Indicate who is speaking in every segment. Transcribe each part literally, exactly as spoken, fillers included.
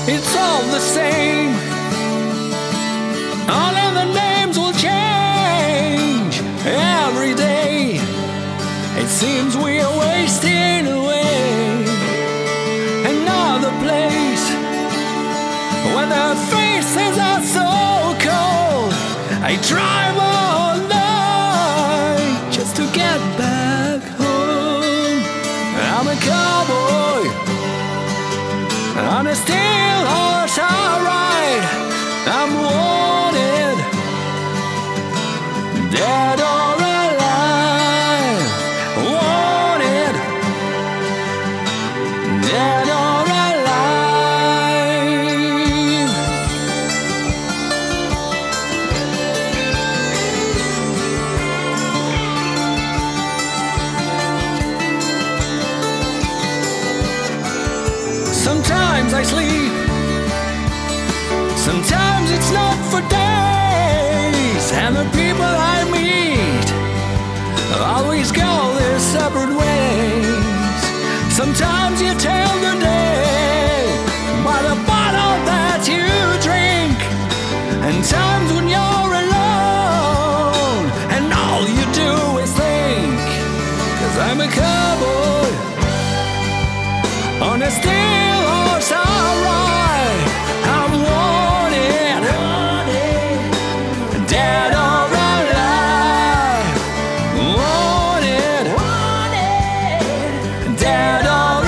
Speaker 1: it's all the same. Only the names will change every day. It seems we are wasting away. Another place where their faces are so cold. I drive all night just to get back home. I'm a cowboy on a steel horse I ride. I'm wanted, dead or alive. Wanted, dead or alive. Sometimes I sleep, sometimes it's not for days. And the people I meet always go their separate ways. Sometimes you tell the day by the bottle that you drink. And times when you're alone and all you do is think. 'Cause I'm a cowboy on a steel horse I ride. I'm wanted, dead or alive. Wanted, dead or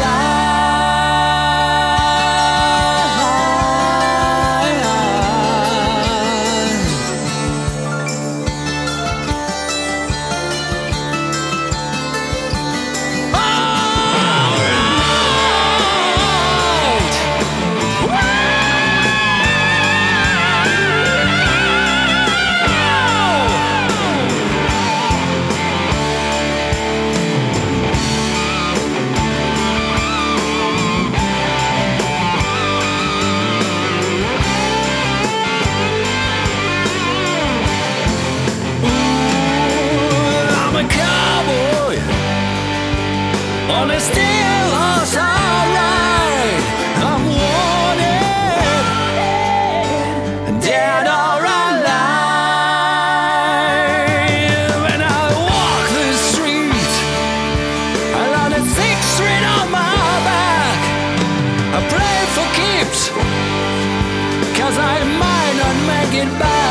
Speaker 1: on a steel horse I ride. I'm wanted, dead or alive. When I walk the street along the sixth street on my back, I play for keeps, 'cause I might not make it back.